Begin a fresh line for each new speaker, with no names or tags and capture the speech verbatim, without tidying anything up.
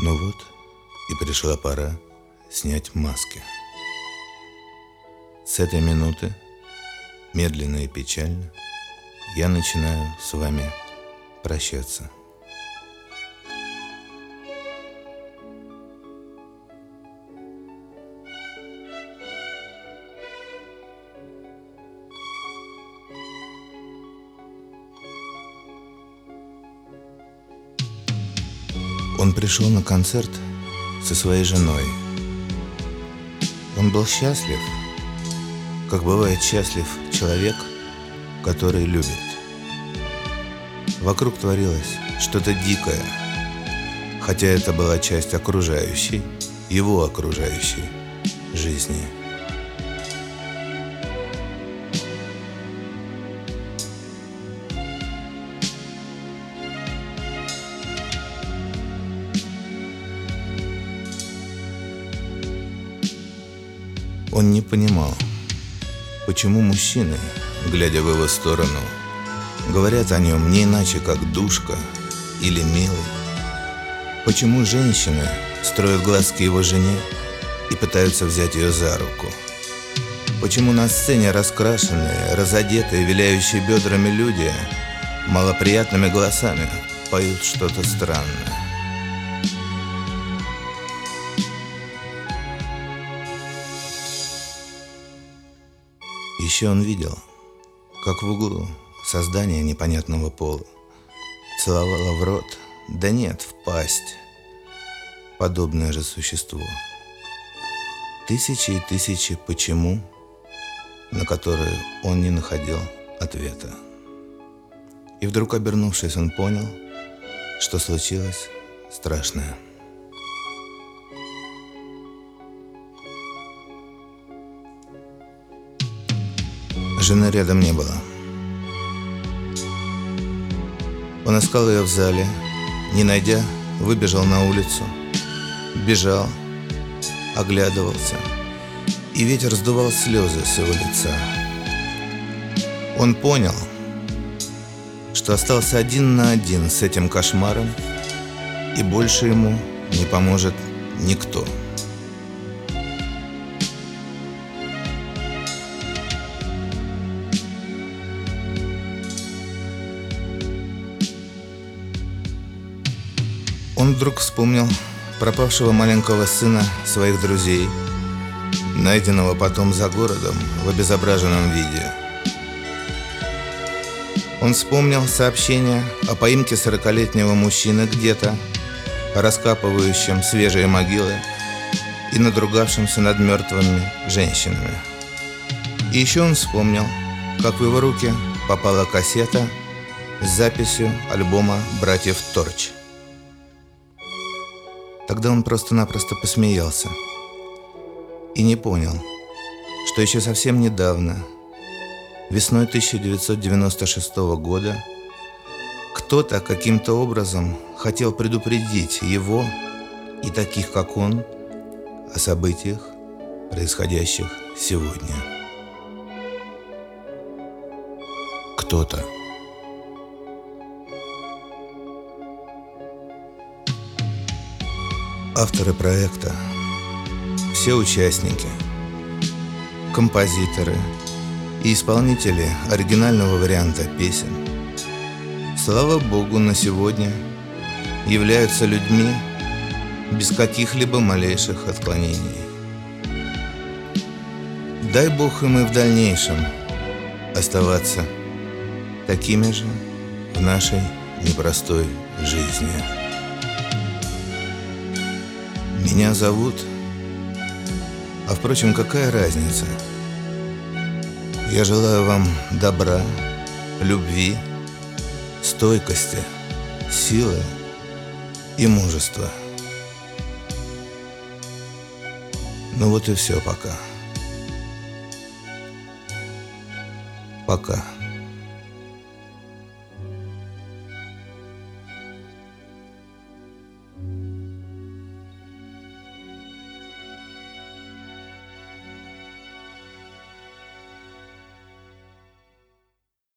Ну вот и пришла пора снять маски. С этой минуты, медленно и печально, я начинаю с вами прощаться. Он пришел на концерт со своей женой. Он был счастлив, как бывает счастлив человек, который любит. Вокруг творилось что-то дикое, хотя это была часть окружающей, его окружающей жизни. Он не понимал, почему мужчины, глядя в его сторону, говорят о нем не иначе, как душка или милый. Почему женщины строят глазки его жене и пытаются взять ее за руку. Почему на сцене раскрашенные, разодетые, виляющие бедрами люди малоприятными голосами поют что-то странное. Еще он видел, как в углу создание непонятного пола целовало в рот, да нет, в пасть, подобное же существо. Тысячи и тысячи «почему», на которые он не находил ответа. И вдруг, обернувшись, он понял, что случилось страшное. Жены рядом не было. Он искал ее в зале, не найдя, выбежал на улицу, бежал, оглядывался, и ветер сдувал слезы с его лица. Он понял, что остался один на один с этим кошмаром, и больше ему не поможет никто. Он вдруг вспомнил пропавшего маленького сына своих друзей, найденного потом за городом в обезображенном виде. Он вспомнил сообщение о поимке сорокалетнего мужчины где-то, раскапывающем свежие могилы и надругавшимся над мертвыми женщинами. И еще он вспомнил, как в его руки попала кассета с записью альбома братьев Торч. Тогда он просто-напросто посмеялся и не понял, что еще совсем недавно, весной тысяча девятьсот девяносто шестого года, кто-то каким-то образом хотел предупредить его и таких, как он, о событиях, происходящих сегодня. Кто-то. Авторы проекта, все участники, композиторы и исполнители оригинального варианта песен, слава Богу, на сегодня являются людьми без каких-либо малейших отклонений. Дай Бог им и в дальнейшем оставаться такими же в нашей непростой жизни. Меня зовут, а впрочем, какая разница? Я желаю вам добра, любви, стойкости, силы и мужества. Ну вот и все пока. Пока.